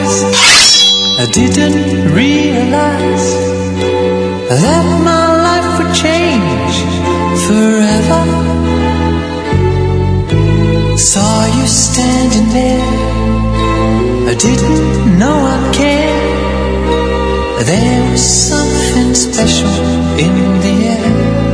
I didn't realize that my life would change forever. Saw you standing there, I didn't know I'd care. There was something special in the air.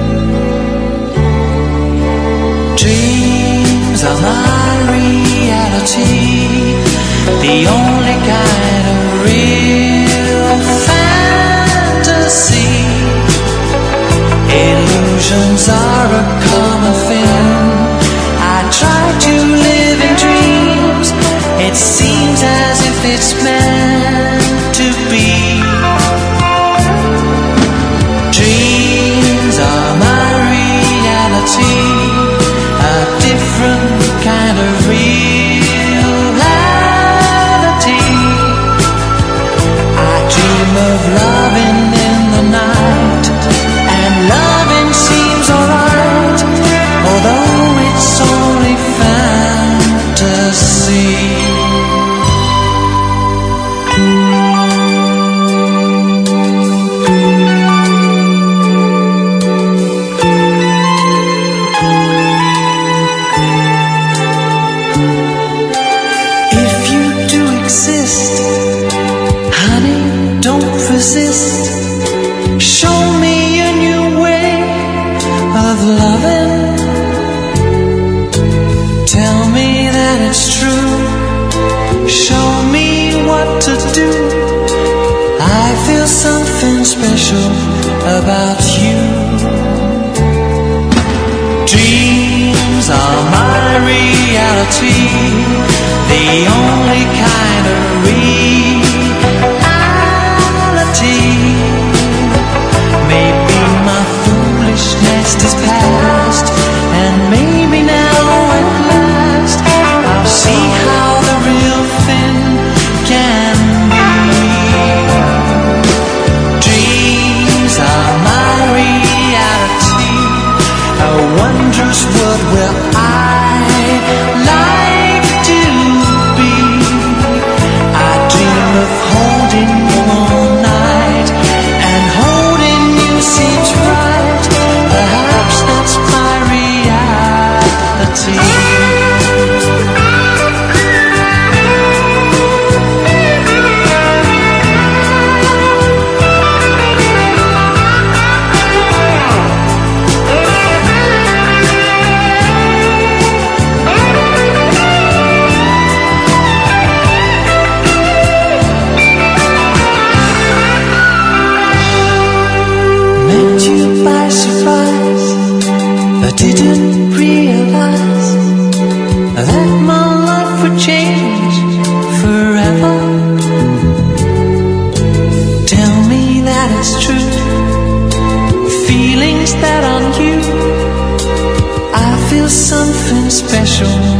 Dreams are my reality, the only kind of real fantasy. Illusions are a common thing. I try to live in dreams. It seems as if it's meant to be. Dreams are my reality, a different kind of reality. I dream of loving in the night, and loving seems alright, although it's only fantasy. Show me a new way of loving. Tell me that it's true. Show me what to do. I feel something special about you. Dreams are my reality, the only kind of reality. Maybe my foolishness is past, and maybe now at last I'll see how the real thing can be. Dreams are my reality, a wondrous world where I like to be. I dream of holding you all night, and holding you seems right. Perhaps that's my reality. Didn't realize that my life would change forever. Tell me that it's true. Feelings that are new, I feel something special